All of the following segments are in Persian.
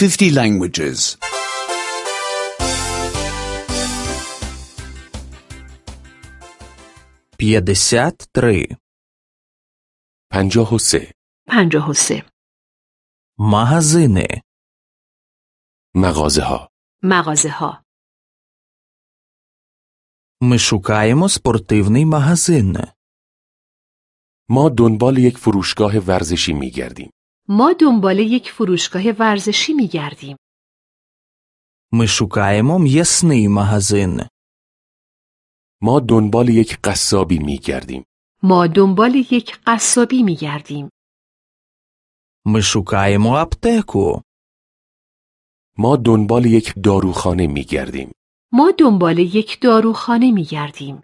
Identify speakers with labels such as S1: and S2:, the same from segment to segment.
S1: 50 languages.
S2: 53.
S3: 53.
S4: 53.
S2: Магазини.
S3: مغازه ها.
S4: مغازه ها.
S2: Ми шукаємо спортивний магазин.
S3: ما دنبال یک فروشگاه ورزشی می گردیم.
S4: ما دنبال یک فروشگاه ورزشی می گردیم.
S2: Ми шукаємо м'ясний магазин.
S3: ما دنبال یک قصابی می گردیم.
S4: ما دنبال یک قصابی می گردیم.
S2: Ми шукаємо аптеку.
S3: ما دنبال یک داروخانه می گردیم.
S4: ما دنبال یک داروخانه می گردیم.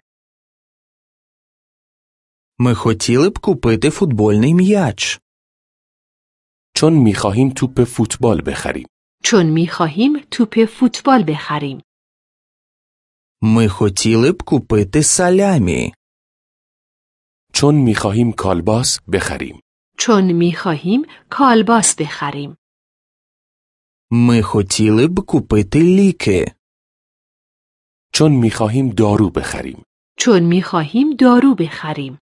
S2: Ми хотіли б купити футбольний м'яч.
S3: چون می خواهیم توپ فوتبال بخریم.
S4: چون می خواهیم توپ فوتبال بخریم.
S2: Ми хотіли б купити салямі.
S3: چون می خواهیم کالباس بخریم.
S4: چون می خواهیم کالباس بخریم.
S2: Ми хотіли б купити ліки.
S3: چون می خواهیم دارو بخریم.
S4: چون می خواهیم دارو بخریم.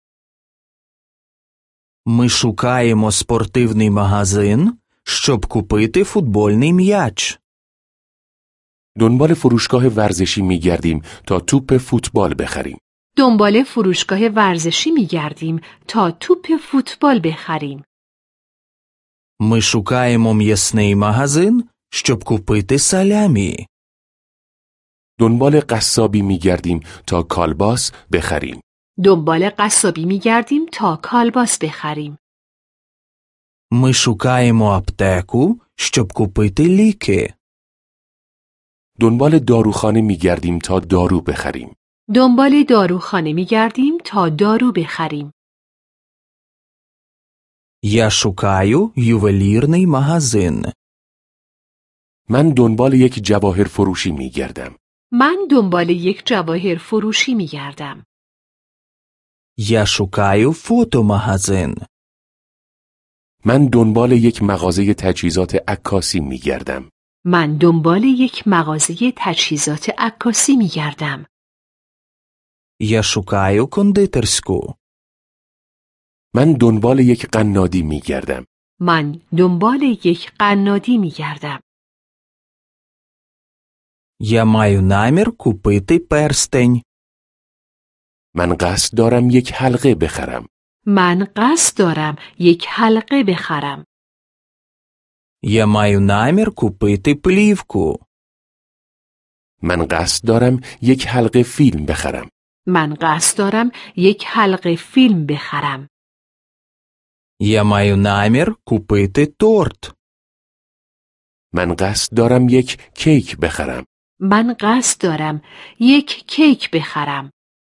S2: Ми шукаємо спортивний магазин, щоб купити футбольний м'яч.
S3: دنبال فروشگاه ورزشی می گردیم تا توپ فوتبال بخریم.
S4: دنبال فروشگاه ورزشی می گردیم تا توپ فوتبال بخریم.
S2: Ми шукаємо м'ясний магазин, щоб купити салямі.
S3: دنبال قصابی می گردیم تا کالباس بخریم.
S4: دنبال قصابی می گردیم تا کالباس بخریم.
S2: Ми шукаємо аптеку, щоб купити ліки.
S3: دنبال داروخانه می گردیم تا دارو بخریم.
S4: دنبال داروخانه می گردیم تا دارو بخریم.
S2: Я шукаю ювелірний магазин.
S3: من دنبال یک جواهر فروشی می گردم.
S4: من دنبال یک جواهر فروشی می گردم.
S2: Я шукаю фотомагазин.
S3: من دنبال یک مغازه تجهیزات عکاسی می گردم.
S4: من دنبال یک مغازه تجهیزات عکاسی می گردم.
S2: Я шукаю кондитерську.
S3: من دنبال یک قنادی می گردم.
S4: من دنبال یک قنادی می گردم.
S2: Я маю намір купити перстень.
S3: من قصد دارم یک حلقه بخرم.
S4: من قصد دارم یک حلقه بخرم.
S2: Я маю намір купити плівку.
S3: من قصد دارم یک حلقه فیلم بخرم.
S4: من قصد دارم یک حلقه فیلم بخرم.
S2: Я маю намір купити торт.
S3: من قصد دارم یک کیک بخرم.
S4: من قصد دارم یک کیک بخرم.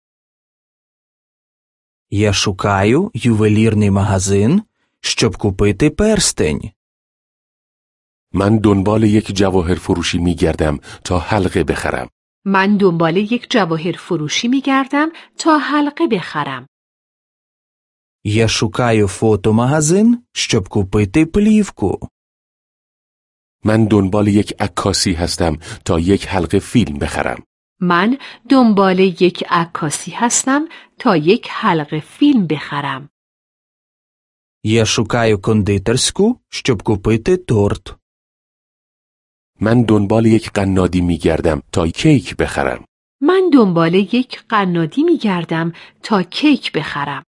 S2: Я шукаю ювелірний магазин, щоб купити перстень.
S3: من دنبال یک جواهر فروشی می گردم تا حلقه بخرم.
S4: من دنبال یک جواهر فروشی می گردم تا حلقه بخرم.
S2: Я шукаю фотомагазин, щоб купити плівку.
S3: من دنبال یک عکاسی هستم تا یک حلقه فیلم بخرم.
S4: من دنبال یک عکاسی هستم تا یک حلقه فیلم بخرم.
S2: Я шукаю кондитерську, щоб купити торт.
S3: من دنبال یک قنادی می گردم تا کیک بخرم.
S4: من دنبال یک قنادی می گردم تا کیک بخرم.